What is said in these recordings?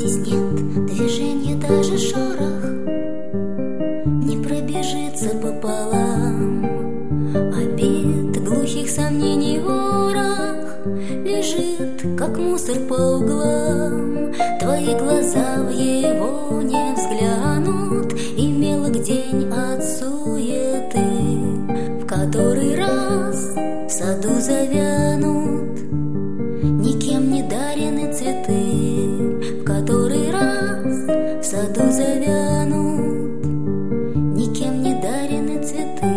Здесь нет движения, даже шорох не пробежится пополам. Обид глухих сомнений ворох лежит, как мусор по углам. Твои глаза в его не взглянут, и мелок день от суеты в который раз в саду завянут. Никем не дарены цветы, в который раз в саду завянут. Никем не дарены цветы.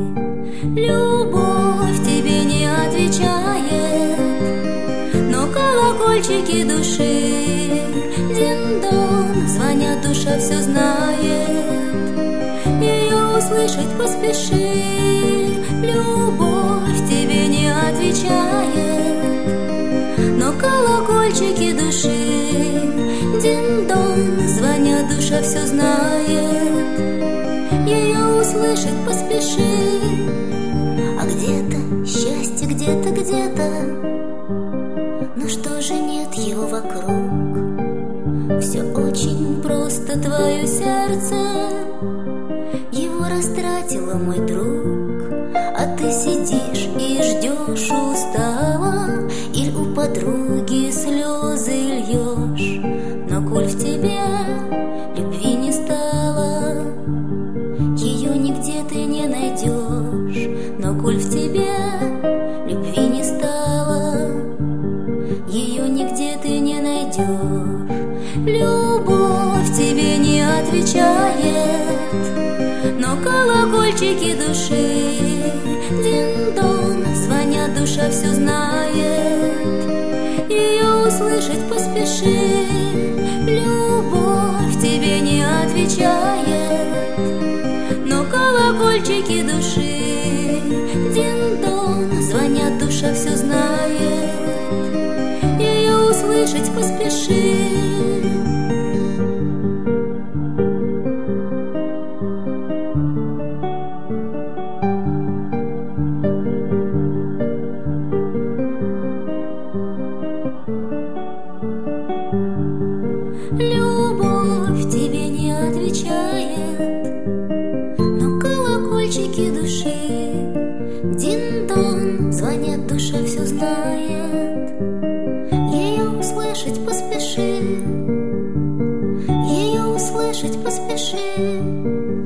Любовь тебе не отвечает, но колокольчики души дин-дон звонят, душа все знает. Ее услышать поспеши. Любовь тебе не отвечает, но колокольчики души дин-дон звонят, душа все знает. Ее услышать поспеши. А где-то счастье, где-то, где-то, но что же нет его вокруг? Все очень просто, твое сердце его растратило, мой друг. А ты сидишь и ждешь устало, или у подруги слезы льешь. Но коль в тебе любви не стало, ее нигде ты не найдешь. Но коль в тебе любви не стало, ее нигде ты не найдешь. Любовь тебе не отвечает, но колокольчики души дин-дон звонят, душа все знает. Ее услышать поспеши. Любовь тебе не отвечает, но колокольчики души дин-дон звонят, душа все знает. Ее услышать поспеши. Любовь тебе не отвечает, но колокольчики души дин-дон звонят, душа все знает. Ее услышать поспеши. Ее услышать поспеши.